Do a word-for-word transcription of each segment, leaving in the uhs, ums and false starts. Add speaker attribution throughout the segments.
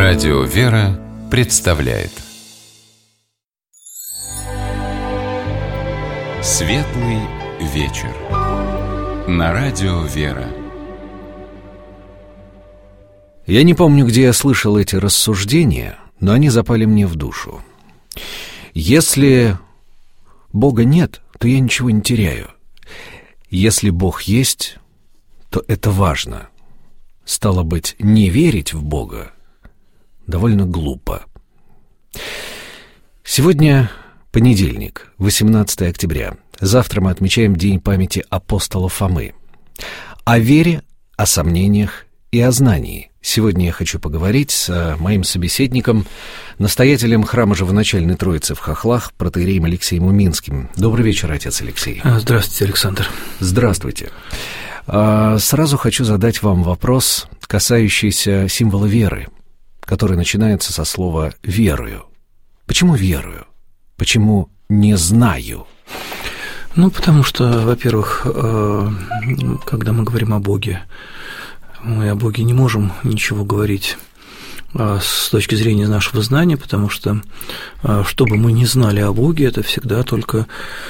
Speaker 1: Радио «Вера» представляет Светлый вечер на Радио «Вера».
Speaker 2: Я не помню, где я слышал эти рассуждения, но они запали мне в душу. Если Бога нет, то я ничего не теряю. Если Бог есть, то это важно. Стало быть, не верить в Бога довольно глупо. Сегодня понедельник, восемнадцатое октября. Завтра мы отмечаем День памяти апостола Фомы. О вере, о сомнениях и о знании. Сегодня я хочу поговорить с моим собеседником, настоятелем храма Живоначальной Троицы в Хохлах, протоиереем Алексеем Уминским. Добрый вечер, отец Алексей.
Speaker 3: Здравствуйте, Александр.
Speaker 2: Здравствуйте. Сразу хочу задать вам вопрос, касающийся символа веры, который начинается со слова «верую». Почему верую? Почему не знаю?
Speaker 3: Ну, потому что, во-первых, когда мы говорим о Боге, мы о Боге не можем ничего говорить с точки зрения нашего знания, потому что, что бы мы ни знали о Боге, это всегда только,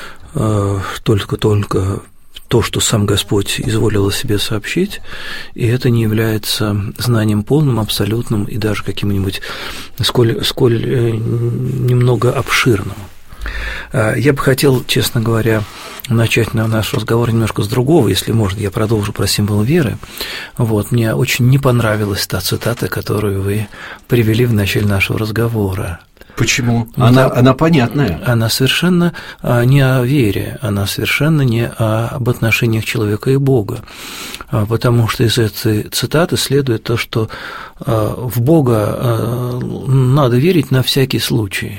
Speaker 3: только-только то, что сам Господь изволил о себе сообщить, и это не является знанием полным, абсолютным и даже каким-нибудь сколь, сколь немного обширным. Я бы хотел, честно говоря, начать наш разговор немножко с другого, если можно, я продолжу про символ веры. Вот, мне очень не понравилась та цитата, которую вы привели в начале нашего разговора.
Speaker 2: Почему? Она, она, она понятная.
Speaker 3: Она совершенно не о вере, она совершенно не об отношениях человека и Бога, потому что из этой цитаты следует то, что в Бога надо верить на всякий случай.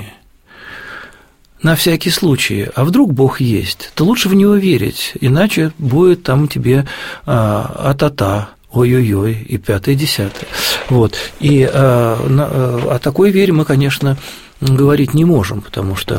Speaker 3: На всякий случай. А вдруг Бог есть, то лучше в Него верить, иначе будет там тебе а-та-та, ой-ой-ой, и пятое, и десятое. Вот. И а, о такой вере мы, конечно, говорить не можем, потому что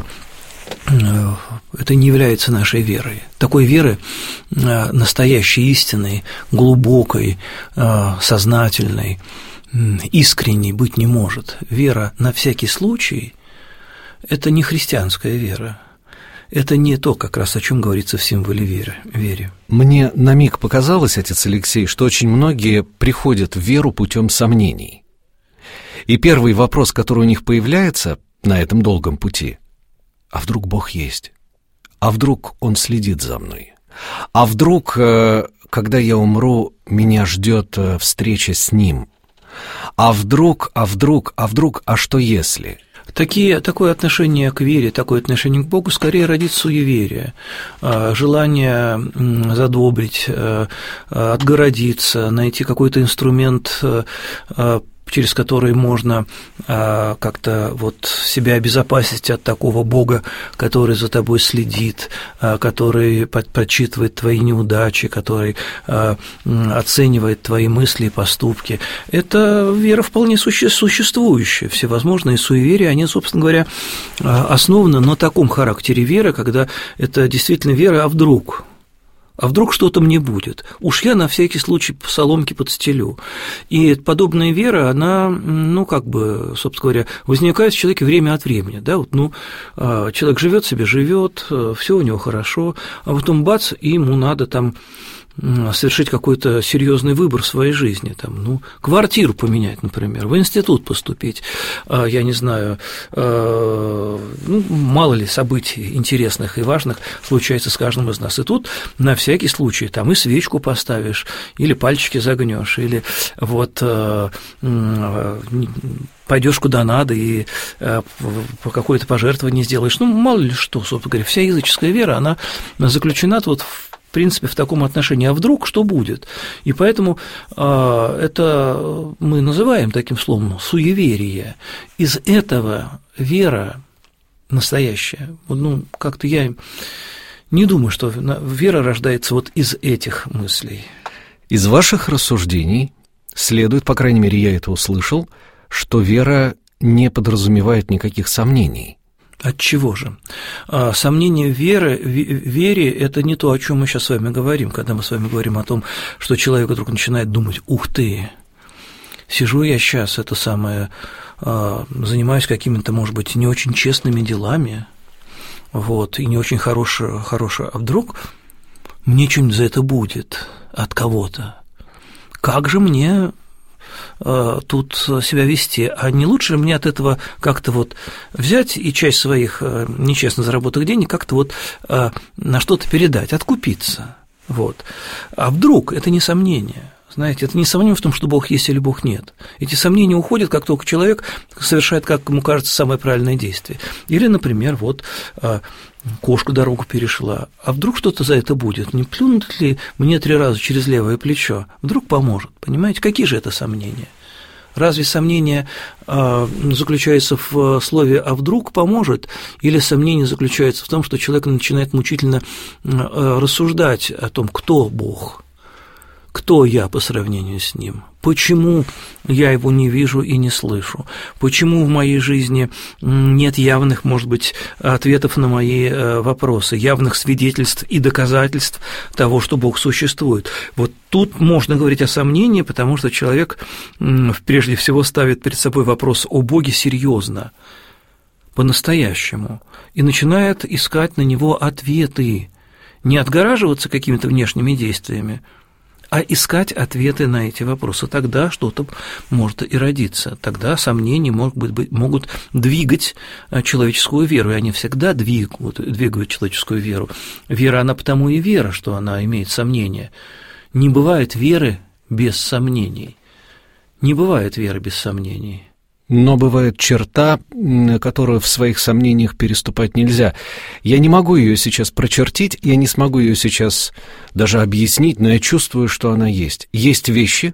Speaker 3: это не является нашей верой. Такой веры настоящей, истинной, глубокой, сознательной, искренней быть не может. Вера на всякий случай – это не христианская вера. Это не то, как раз о чем говорится в символе веры, вере.
Speaker 2: Мне на миг показалось, отец Алексей, что очень многие приходят в веру путем сомнений. И первый вопрос, который у них появляется на этом долгом пути: а вдруг Бог есть? А вдруг Он следит за мной? А вдруг, когда я умру, меня ждет встреча с Ним? А вдруг, а вдруг, а вдруг, а что если?
Speaker 3: Такие, такое отношение к вере, такое отношение к Богу скорее родит суеверие, желание задобрить, отгородиться, найти какой-то инструмент, через который можно как-то вот себя обезопасить от такого Бога, который за тобой следит, который подсчитывает твои неудачи, который оценивает твои мысли и поступки. Это вера вполне существующая. Всевозможные суеверия, они, собственно говоря, основаны на таком характере веры, когда это действительно вера, а вдруг… А вдруг что-то мне будет? Уж я на всякий случай соломки подстелю. И подобная вера, она, ну, как бы, собственно говоря, возникает в человеке время от времени. Да? Вот, ну, человек живет себе, живет, все у него хорошо, а потом бац, и ему надо там совершить какой-то серьезный выбор в своей жизни, там, ну, квартиру поменять, например, в институт поступить, я не знаю, ну, мало ли событий интересных и важных случается с каждым из нас. И тут на всякий случай там и свечку поставишь, или пальчики загнешь, или вот пойдешь куда надо и по какое-то пожертвование сделаешь. Ну, мало ли что, собственно говоря, вся языческая вера, она заключена вот в В принципе, в таком отношении, а вдруг что будет? И поэтому э, это мы называем таким словом суеверие. Из этого вера настоящая, ну, как-то я не думаю, что вера рождается вот из этих мыслей.
Speaker 2: Из ваших рассуждений следует, по крайней мере, я это услышал, что вера не подразумевает никаких сомнений.
Speaker 3: Отчего же? Сомнение веры, вере – это не то, о чем мы сейчас с вами говорим, когда мы с вами говорим о том, что человек вдруг начинает думать: ух ты, сижу я сейчас, это самое, занимаюсь какими-то, может быть, не очень честными делами, вот, и не очень хорошее, хорошее, а вдруг мне что-нибудь за это будет от кого-то? Как же мне тут себя вести, а не лучше мне от этого как-то вот взять и часть своих нечестно заработанных денег как-то вот на что-то передать, откупиться, вот. А вдруг это не сомнение? Знаете, это не сомнение в том, что Бог есть или Бог нет. Эти сомнения уходят, как только человек совершает, как ему кажется, самое правильное действие. Или, например, вот кошка дорогу перешла, а вдруг что-то за это будет? Не плюнут ли мне три раза через левое плечо? Вдруг поможет, понимаете? Какие же это сомнения? Разве сомнение заключается в слове «а вдруг поможет», или сомнение заключается в том, что человек начинает мучительно рассуждать о том, кто Бог, кто я по сравнению с Ним, почему я Его не вижу и не слышу, почему в моей жизни нет явных, может быть, ответов на мои вопросы, явных свидетельств и доказательств того, что Бог существует. Вот тут можно говорить о сомнении, потому что человек прежде всего ставит перед собой вопрос о Боге серьезно, по-настоящему, и начинает искать на него ответы, не отгораживаться какими-то внешними действиями, а искать ответы на эти вопросы. Тогда что-то может и родиться, тогда сомнения могут, быть, могут двигать человеческую веру, и они всегда двигают, двигают человеческую веру. Вера, она потому и вера, что она имеет сомнения. Не бывает веры без сомнений. Не бывает веры без сомнений.
Speaker 2: Но бывает черта, которую в своих сомнениях переступать нельзя. Я не могу ее сейчас прочертить, я не смогу ее сейчас даже объяснить, но я чувствую, что она есть. Есть вещи,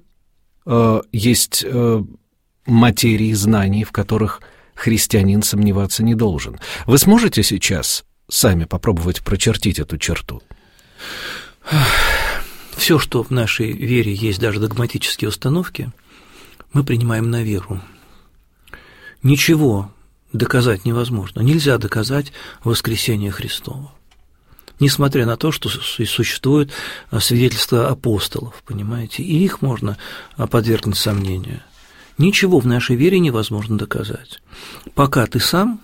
Speaker 2: есть материи, знаний, в которых христианин сомневаться не должен. Вы сможете сейчас сами попробовать прочертить эту черту?
Speaker 3: Все, что в нашей вере есть, даже догматические установки, мы принимаем на веру. Ничего доказать невозможно. Нельзя доказать воскресение Христово. Несмотря на то, что существует свидетельства апостолов, понимаете, и их можно подвергнуть сомнению. Ничего в нашей вере невозможно доказать, пока ты сам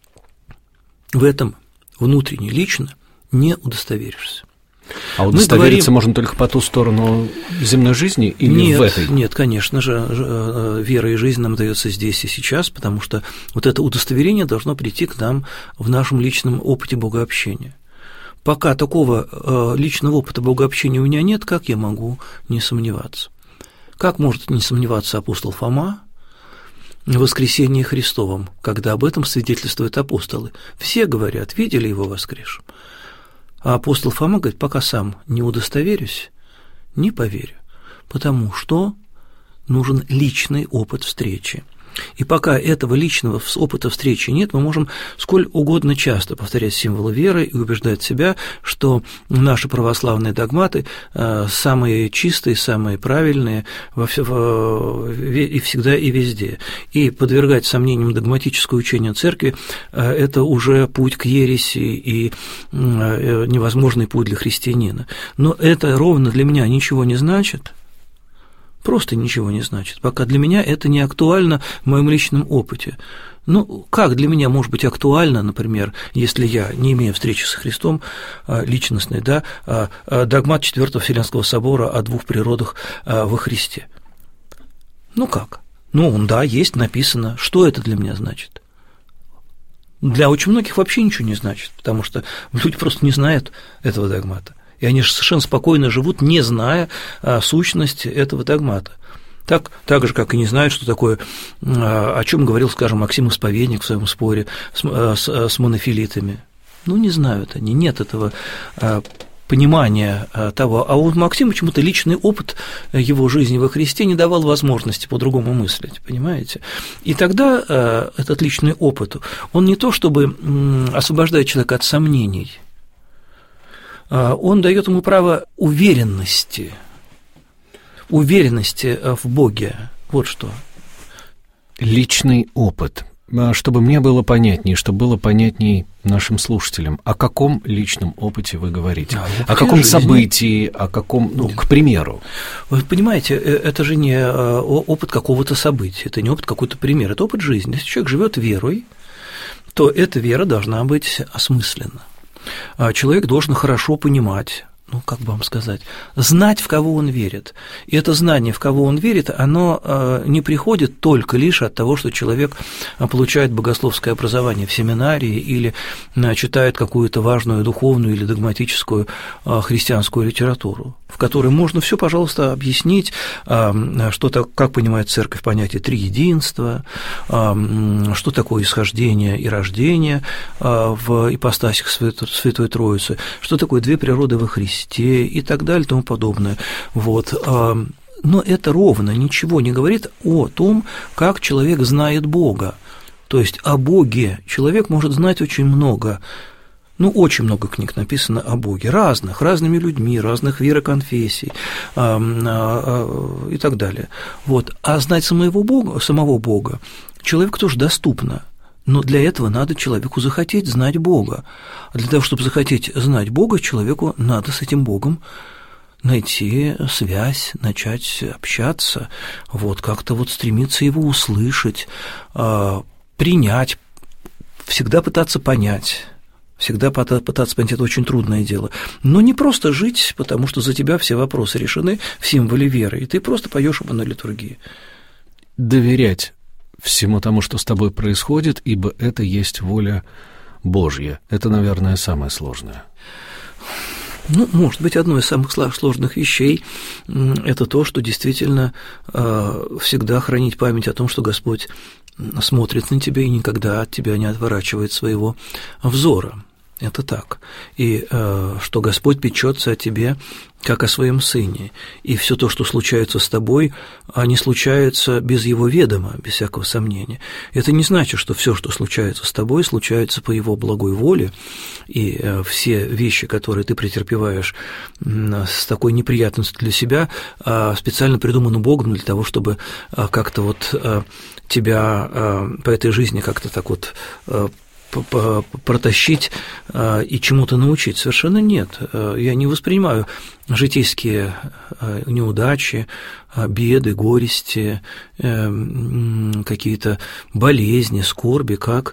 Speaker 3: в этом внутренне, лично не удостоверишься.
Speaker 2: А удостовериться говорим... можно только по ту сторону земной жизни или
Speaker 3: нет,
Speaker 2: в этой?
Speaker 3: Нет, конечно же, вера и жизнь нам дается здесь и сейчас, потому что вот это удостоверение должно прийти к нам в нашем личном опыте богообщения. Пока такого личного опыта богообщения у меня нет, как я могу не сомневаться? Как может не сомневаться апостол Фома в воскресении Христовом, когда об этом свидетельствуют апостолы? Все говорят, видели его воскресшим. А апостол Фома говорит, пока сам не удостоверюсь, не поверю, потому что нужен личный опыт встречи. И пока этого личного опыта встречи нет, мы можем сколь угодно часто повторять символы веры и убеждать себя, что наши православные догматы самые чистые, самые правильные во все, и всегда и везде. И подвергать сомнениям догматическое учение Церкви – это уже путь к ереси и невозможный путь для христианина. Но это ровно для меня ничего не значит. Просто ничего не значит, пока для меня это не актуально в моем личном опыте. Ну, как для меня может быть актуально, например, если я, не имея встречи со Христом личностной, да, догмат Четвертого Вселенского собора о двух природах во Христе? Ну как? Ну, да, есть, написано. Что это для меня значит? Для очень многих вообще ничего не значит, потому что люди просто не знают этого догмата. И они же совершенно спокойно живут, не зная а, сущность этого догмата. Так, так же, как и не знают, что такое, а, о чем говорил, скажем, Максим Исповедник в своем споре с, а, с, с монофилитами. Ну, не знают они, нет этого а, понимания а, того. А у Максима почему-то личный опыт его жизни во Христе не давал возможности по-другому мыслить, понимаете? И тогда а, этот личный опыт, он не то чтобы м, освобождает человека от сомнений, он дает ему право уверенности, уверенности в Боге. Вот что.
Speaker 2: Личный опыт. чтобы мне было понятнее, чтобы было понятнее нашим слушателям, о каком личном опыте вы говорите? А, о каком жизни. Событии, о каком, ну, к примеру?
Speaker 3: Вы понимаете, это же не опыт какого-то события, это не опыт какой-то пример, это опыт жизни. Если человек живет верой, то эта вера должна быть осмыслена. Человек должен хорошо понимать, ну, как бы вам сказать, знать, в кого он верит. И это знание, в кого он верит, оно не приходит только лишь от того, что человек получает богословское образование в семинарии или читает какую-то важную духовную или догматическую христианскую литературу, в которой можно все, пожалуйста, объяснить, что, как понимает Церковь понятие триединства, что такое исхождение и рождение в ипостасях Святой Троицы, что такое две природы во Христе, и так далее, и тому подобное. Вот. Но это ровно ничего не говорит о том, как человек знает Бога. То есть о Боге человек может знать очень много. Ну, очень много книг написано о Боге, разных, разными людьми, разных вероконфессий и так далее. Вот. А знать самого Бога, самого Бога человеку тоже доступно. Но для этого надо человеку захотеть знать Бога. А для того, чтобы захотеть знать Бога, человеку надо с этим Богом найти связь, начать общаться, вот, как-то вот стремиться его услышать, принять, всегда пытаться понять. Всегда пытаться понять, это очень трудное дело. Но не просто жить, потому что за тебя все вопросы решены в символе веры, и ты просто поешь его на литургии.
Speaker 2: Доверять всему тому, что с тобой происходит, ибо это есть воля Божья. Это, наверное, самое сложное.
Speaker 3: Ну, может быть, одно из самых сложных вещей – это то, что действительно всегда хранить память о том, что Господь смотрит на тебя и никогда от тебя не отворачивает своего взора. Это так. И э, что Господь печется о тебе, как о своем сыне. И все то, что случается с тобой, не случается без его ведома, без всякого сомнения. Это не значит, что все, что случается с тобой, случается по его благой воле, и э, все вещи, которые ты претерпеваешь э, с такой неприятностью для себя, э, специально придуманы Богом для того, чтобы э, как-то вот э, тебя э, по этой жизни как-то так вот э, протащить и чему-то научить. Совершенно нет. Я не воспринимаю житейские неудачи, беды, горести, какие-то болезни, скорби, как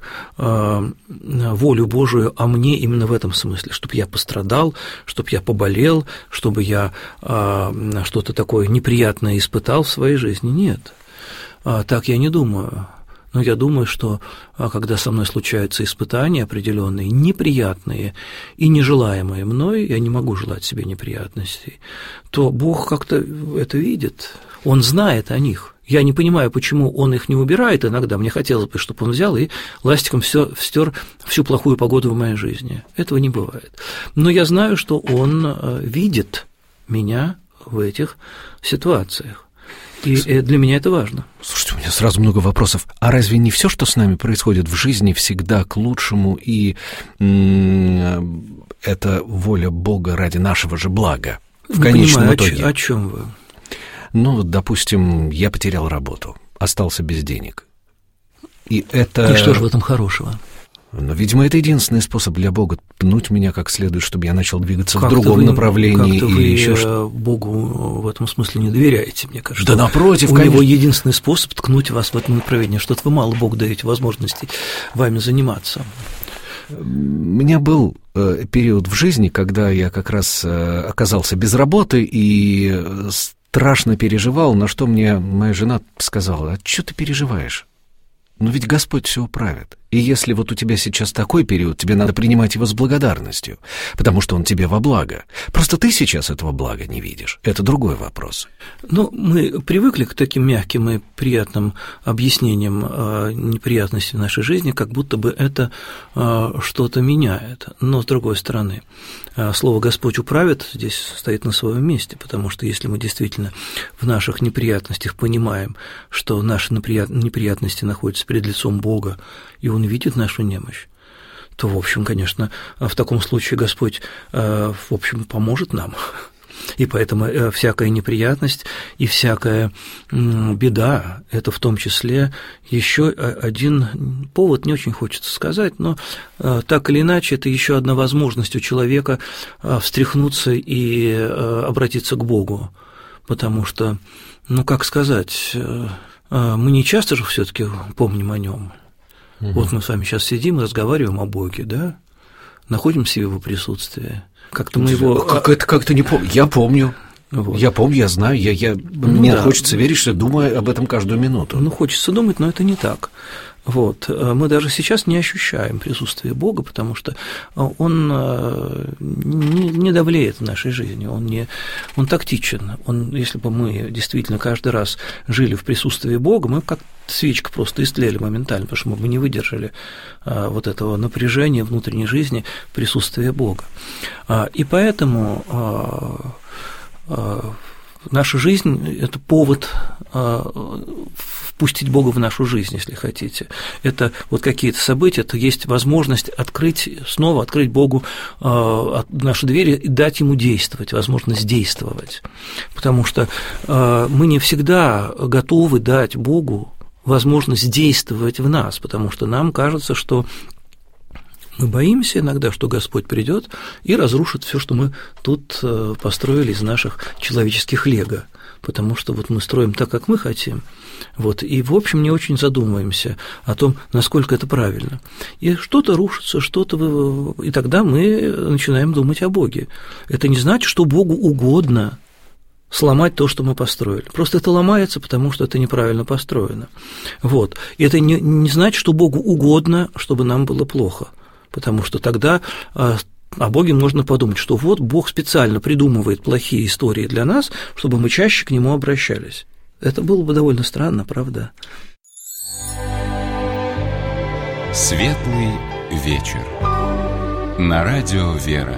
Speaker 3: волю Божию о мне именно в этом смысле, чтобы я пострадал, чтобы я поболел, чтобы я что-то такое неприятное испытал в своей жизни. Нет. Так я не думаю. Но я думаю, что когда со мной случаются испытания определенные, неприятные и нежелаемые мной, я не могу желать себе неприятностей, то Бог как-то это видит, Он знает о них. Я не понимаю, почему Он их не убирает иногда. Мне хотелось бы, чтобы Он взял и ластиком стер всю плохую погоду в моей жизни. Этого не бывает. Но я знаю, что Он видит меня в этих ситуациях. И для меня это важно.
Speaker 2: Слушайте, у меня сразу много вопросов. А разве не все, что с нами происходит в жизни, всегда к лучшему, и м- это воля Бога ради нашего же блага в
Speaker 3: не
Speaker 2: конечном
Speaker 3: понимаю,
Speaker 2: итоге?
Speaker 3: О чем вы?
Speaker 2: Ну, допустим, я потерял работу, остался без денег. И это...
Speaker 3: И что же в этом хорошего?
Speaker 2: Но, видимо, это единственный способ для Бога пнуть меня как следует, чтобы я начал двигаться
Speaker 3: как-то
Speaker 2: в другом
Speaker 3: вы,
Speaker 2: направлении.
Speaker 3: Как-то
Speaker 2: или
Speaker 3: вы
Speaker 2: еще что...
Speaker 3: Богу в этом смысле не доверяете, мне кажется.
Speaker 2: Да напротив,
Speaker 3: У
Speaker 2: конечно.
Speaker 3: него единственный способ ткнуть вас в этом направлении. Что-то вы мало Богу даете возможности вами заниматься.
Speaker 2: У меня был э, период в жизни, когда я как раз э, оказался без работы и э, страшно переживал, на что мне моя жена сказала: а что ты переживаешь? Ну ведь Господь все управит. И если вот у тебя сейчас такой период, тебе надо принимать его с благодарностью, потому что он тебе во благо. Просто ты сейчас этого блага не видишь. Это другой вопрос.
Speaker 3: Ну, мы привыкли к таким мягким и приятным объяснениям неприятностей в нашей жизни, как будто бы это что-то меняет. Но, с другой стороны, слово «Господь управит» здесь стоит на своем месте, потому что если мы действительно в наших неприятностях понимаем, что наши неприятности находятся перед лицом Бога, и Он видит нашу немощь, то, в общем, конечно, в таком случае Господь, в общем, поможет нам. И поэтому всякая неприятность и всякая беда – это в том числе еще один повод, не очень хочется сказать, но так или иначе это еще одна возможность у человека встряхнуться и обратиться к Богу, потому что, ну как сказать, мы не часто же все-таки помним о нем. Угу. Вот мы с вами сейчас сидим и разговариваем о Боге, да, находимся в его присутствии. Как-то мы его…
Speaker 2: Как это как-то не помню. Я помню. Вот. Я помню, я знаю, я, я... Ну, мне да. хочется верить, что думаю об этом каждую минуту.
Speaker 3: Ну, хочется думать, но это не так. Вот. Мы даже сейчас не ощущаем присутствие Бога, потому что Он не, не давлеет в нашей жизни, он, не, он тактичен. Он, если бы мы действительно каждый раз жили в присутствии Бога, мы как свечка просто истлели моментально, потому что мы бы не выдержали вот этого напряжения внутренней жизни, присутствия Бога. И поэтому наша жизнь – это повод впустить Бога в нашу жизнь, если хотите. Это вот какие-то события, это есть возможность открыть, снова открыть Богу наши двери и дать Ему действовать, возможность действовать. Потому что мы не всегда готовы дать Богу возможность действовать в нас, потому что нам кажется, что мы боимся иногда, что Господь придет и разрушит все, что мы тут построили из наших человеческих лего, потому что вот мы строим так, как мы хотим, вот, и, в общем, не очень задумываемся о том, насколько это правильно. И что-то рушится, что-то… И тогда мы начинаем думать о Боге. Это не значит, что Богу угодно сломать то, что мы построили. Просто это ломается, потому что это неправильно построено. Вот. И это не, не значит, что Богу угодно, чтобы нам было плохо. Потому что тогда о Боге можно подумать, что вот Бог специально придумывает плохие истории для нас, чтобы мы чаще к Нему обращались. Это было бы довольно странно, правда?
Speaker 1: Светлый вечер. На радио «Вера».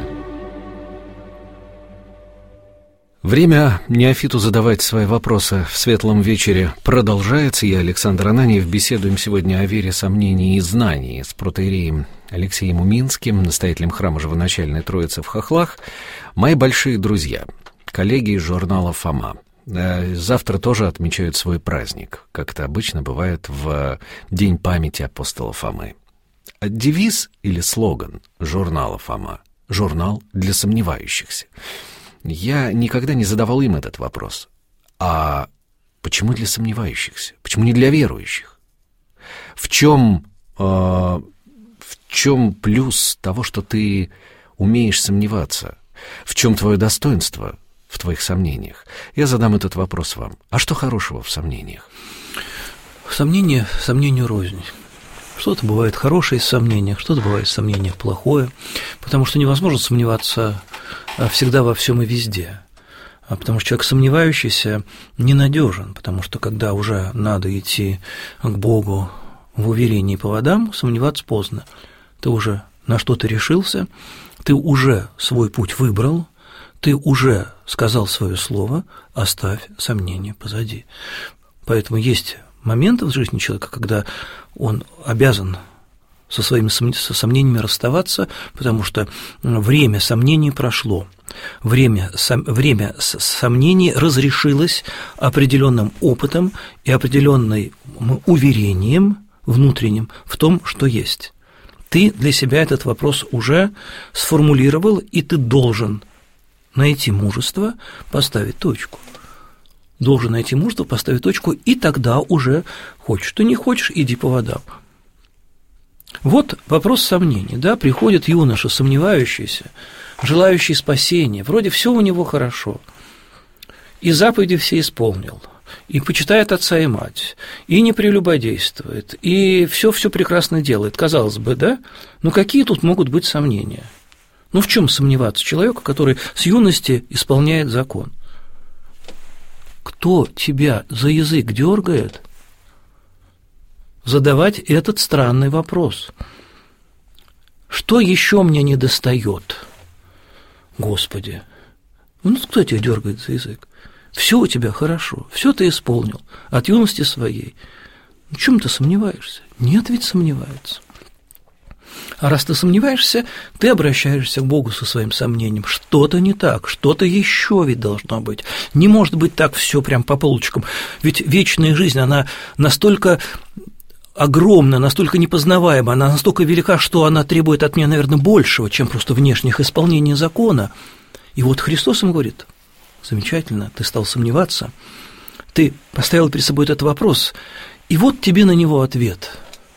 Speaker 2: Время неофиту задавать свои вопросы в светлом вечере продолжается. Я, Александр Ананьев, беседуем сегодня о вере, сомнении и знании с протоиереем Алексеем Уминским, настоятелем храма Живоначальной Троицы в Хохлах. Мои большие друзья, коллеги из журнала «Фома». Завтра тоже отмечают свой праздник, как это обычно бывает в День памяти апостола Фомы. Девиз или слоган журнала «Фома» — «Журнал для сомневающихся». Я никогда не задавал им этот вопрос. А почему для сомневающихся? Почему не для верующих? В чем, э, в чем плюс того, что ты умеешь сомневаться? В чем твое достоинство в твоих сомнениях? Я задам этот вопрос вам. А что хорошего в сомнениях?
Speaker 3: Сомнение сомнению рознь. Что-то бывает хорошее из сомнения, что-то бывает из сомнения плохое, потому что невозможно сомневаться всегда во всем и везде, потому что человек сомневающийся ненадежен, потому что когда уже надо идти к Богу в уверении по водам, сомневаться поздно. Ты уже на что-то решился, ты уже свой путь выбрал, ты уже сказал свое слово, оставь сомнения позади. Поэтому есть моменты в жизни человека, когда он обязан со своими со сомнениями расставаться, потому что время сомнений прошло. Время, сом, время сомнений разрешилось определенным опытом и определенным уверением внутренним в том, что есть. Ты для себя этот вопрос уже сформулировал, и ты должен найти мужество поставить точку. Должен найти мужество, поставить точку, и тогда уже хочешь ты не хочешь, иди по водам. Вот вопрос сомнений, да, приходит юноша, сомневающийся, желающий спасения, вроде все у него хорошо, и заповеди все исполнил, и почитает отца и мать, и не прелюбодействует, и все-все прекрасно делает, казалось бы, да, но какие тут могут быть сомнения? Ну в чем сомневаться человеку, который с юности исполняет закон? Кто тебя за язык дергает задавать этот странный вопрос? Что еще мне недостает, Господи? Ну, кто тебя дергает за язык? Все у тебя хорошо, все ты исполнил от юности своей. В чем ты сомневаешься? Нет, ведь сомневается. А раз ты сомневаешься, ты обращаешься к Богу со своим сомнением. Что-то не так, что-то еще ведь должно быть. Не может быть так все прям по полочкам. Ведь вечная жизнь, она настолько огромна, настолько непознаваема, она настолько велика, что она требует от меня, наверное, большего, чем просто внешних исполнений закона. И вот Христос им говорит: замечательно, ты стал сомневаться, ты поставил перед собой этот вопрос, и вот тебе на него ответ.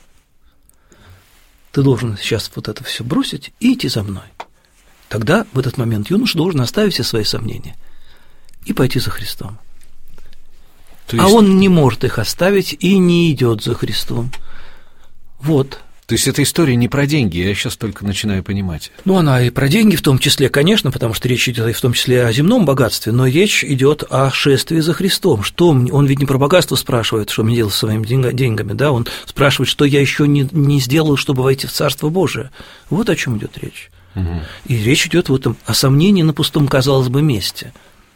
Speaker 3: Ты должен сейчас вот это все бросить и идти за мной. Тогда в этот момент юноша должен оставить все свои сомнения и пойти за Христом. То есть... А он не может их оставить и не идет за Христом. Вот.
Speaker 2: То есть эта история не про деньги, я сейчас только начинаю понимать.
Speaker 3: Ну, она и про деньги в том числе, конечно, потому что речь идет и в том числе о земном богатстве, но речь идет о шествии за Христом. Что он ведь не про богатство спрашивает, что мне делать со своими деньгами, да, он спрашивает, что я еще не, не сделал, чтобы войти в Царство Божие. Вот о чем идет речь. Угу. И речь идет вот о сомнении на пустом, казалось бы, месте.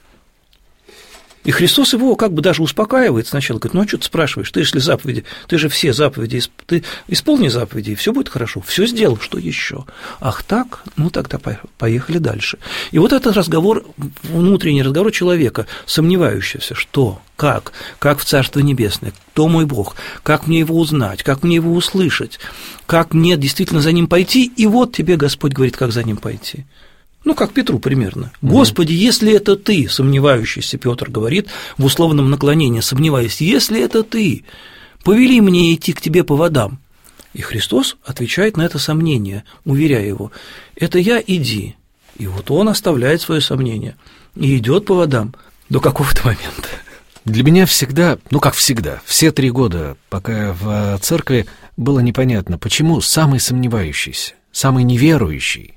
Speaker 3: И Христос его как бы даже успокаивает сначала, говорит: ну а что ты спрашиваешь, ты же заповеди, ты же все заповеди, ты исполни заповеди, и все будет хорошо, все сделал, что еще? Ах так? Ну тогда поехали дальше. И вот этот разговор, внутренний разговор человека, сомневающегося, что, как, как в Царство Небесное, кто мой Бог, как мне его узнать, как мне его услышать, как мне действительно за ним пойти, и вот тебе Господь говорит, как за ним пойти. Ну, как Петру примерно. «Господи, если это ты», сомневающийся Петр говорит в условном наклонении, сомневаясь, «если это ты, повели мне идти к тебе по водам». И Христос отвечает на это сомнение, уверяя его: «Это я, иди». И вот он оставляет свое сомнение и идет по водам до какого-то момента.
Speaker 2: Для меня всегда, ну как всегда, все три года, пока я в церкви, было непонятно, почему самый сомневающийся, самый неверующий,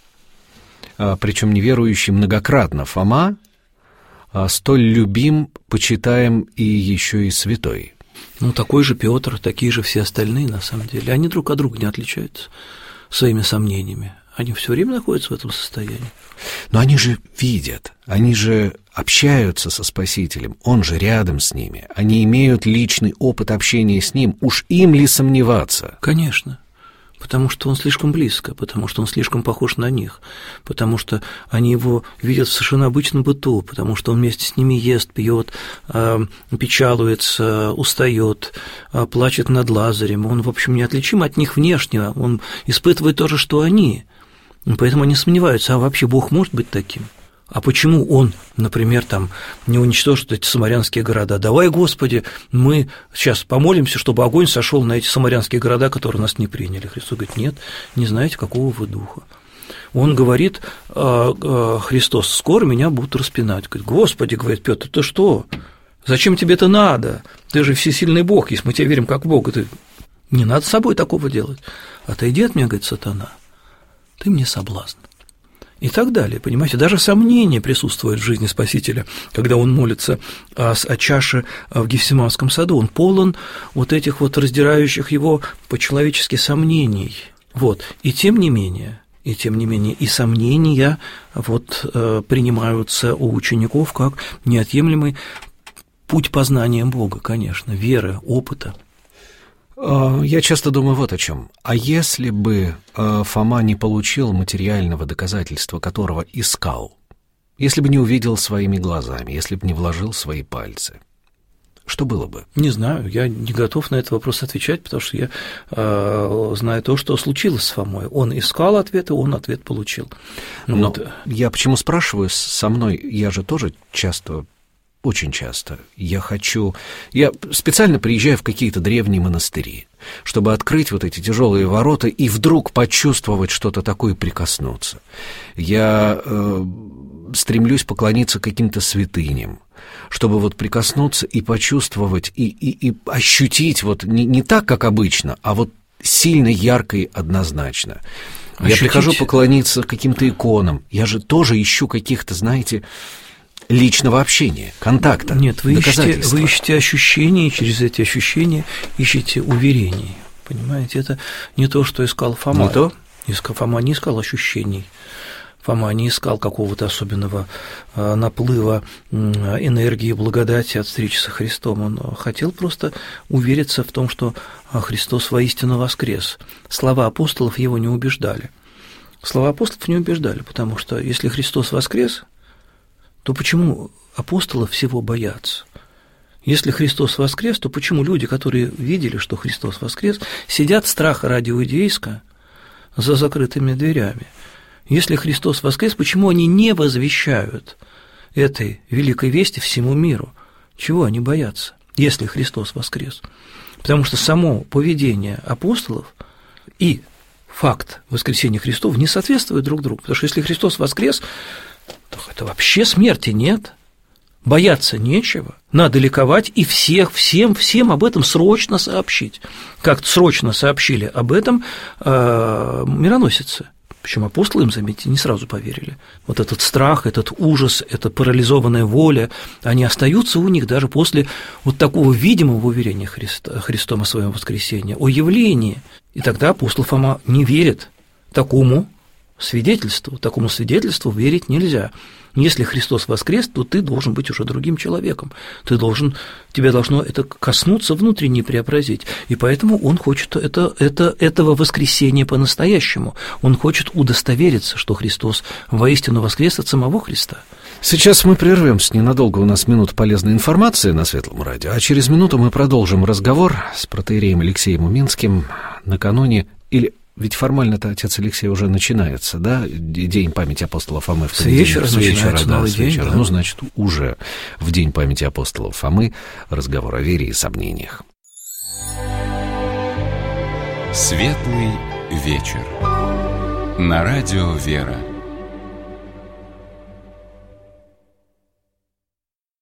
Speaker 2: причем неверующий многократно Фома, столь любим, почитаем и еще и святой.
Speaker 3: Ну, такой же Петр, такие же все остальные, на самом деле. Они друг от друга не отличаются своими сомнениями. Они все время находятся в этом состоянии.
Speaker 2: Но они же видят, они же общаются со Спасителем, он же рядом с ними, они имеют личный опыт общения с ним. Уж им ли сомневаться?
Speaker 3: Конечно. Потому что он слишком близко, потому что он слишком похож на них, потому что они его видят в совершенно обычном быту, потому что он вместе с ними ест, пьет, печалуется, устает, плачет над Лазарем. Он, в общем, неотличим от них внешне, он испытывает то же, что они. Поэтому они сомневаются, а вообще Бог может быть таким? А почему он, например, там, не уничтожит эти самарянские города? Давай, Господи, мы сейчас помолимся, чтобы огонь сошел на эти самарянские города, которые нас не приняли. Христос говорит: нет, не знаете, какого вы духа. Он говорит, Христос: скоро меня будут распинать. Говорит: Господи, говорит Петр, ты что? Зачем тебе это надо? Ты же всесильный Бог, если мы тебе верим как Бог. Ты... Не надо с собой такого делать. Отойди от меня, говорит сатана, ты мне соблазн. И так далее, понимаете, даже сомнение присутствует в жизни Спасителя, когда он молится о, о чаше в Гефсиманском саду, он полон вот этих вот раздирающих его по-человечески сомнений, вот, и тем не менее, и тем не менее, и сомнения вот принимаются у учеников как неотъемлемый путь познания Бога, конечно, веры, опыта.
Speaker 2: Я часто думаю вот о чем. А если бы Фома не получил материального доказательства, которого искал, если бы не увидел своими глазами, если бы не вложил свои пальцы, что было бы?
Speaker 3: Не знаю, я не готов на этот вопрос отвечать, потому что я э, знаю то, что случилось с Фомой. Он искал ответы, он ответ получил.
Speaker 2: Но вот. Я почему спрашиваю, со мной, я же тоже часто... Очень часто я хочу... Я специально приезжаю в какие-то древние монастыри, чтобы открыть вот эти тяжелые ворота и вдруг почувствовать что-то такое и прикоснуться. Я э, стремлюсь поклониться каким-то святыням, чтобы вот прикоснуться и почувствовать, и, и, и ощутить вот не, не так, как обычно, а вот сильно, ярко и однозначно. Ощутить. Я прихожу поклониться каким-то иконам, я же тоже ищу каких-то, знаете... личного общения, контакта,
Speaker 3: Нет, вы ищете, вы ищете ощущения, и через эти ощущения ищете уверений, понимаете? Это не то, что искал Фома.
Speaker 2: Не то?
Speaker 3: Искал, Фома не искал ощущений. Фома не искал какого-то особенного наплыва энергии и благодати от встречи со Христом. Он хотел просто увериться в том, что Христос воистину воскрес. Слова апостолов его не убеждали. Слова апостолов не убеждали, потому что если Христос воскрес, то почему апостолов всего боятся? Если Христос воскрес, то почему люди, которые видели, что Христос воскрес, сидят страха ради иудейска за закрытыми дверями? Если Христос воскрес, почему они не возвещают этой великой вести всему миру? Чего они боятся, если Христос воскрес? Потому что само поведение апостолов и факт воскресения Христова не соответствуют друг другу. Потому что если Христос воскрес, то это вообще смерти нет. Бояться нечего, надо ликовать и всех, всем, всем об этом срочно сообщить. Как срочно сообщили об этом э, мироносицы. Причем апостолы им, заметьте, не сразу поверили. Вот этот страх, этот ужас, эта парализованная воля, они остаются у них даже после вот такого видимого уверения Христа, Христом о своем воскресении, о явлении. И тогда апостол Фома не верит такому свидетельству, такому свидетельству верить нельзя. Если Христос воскрес, то ты должен быть уже другим человеком, ты должен, тебя должно это коснуться, внутренне преобразить, и поэтому он хочет это, это, этого воскресения по-настоящему, он хочет удостовериться, что Христос воистину воскрес от самого Христа.
Speaker 2: Сейчас мы прервемся ненадолго, у нас минута полезной информации на Светлом радио, а через минуту мы продолжим разговор с протоиереем Алексеем Уминским накануне, или ведь формально-то отец Алексей уже начинается, да, день памяти апостола Фомы в понедельник.
Speaker 3: С вечера,
Speaker 2: с вечера, да,
Speaker 3: новый
Speaker 2: с вечера.
Speaker 3: День, да.
Speaker 2: Ну, значит, уже в день памяти апостола Фомы разговор о вере и сомнениях.
Speaker 1: Светлый вечер. На радио «Вера».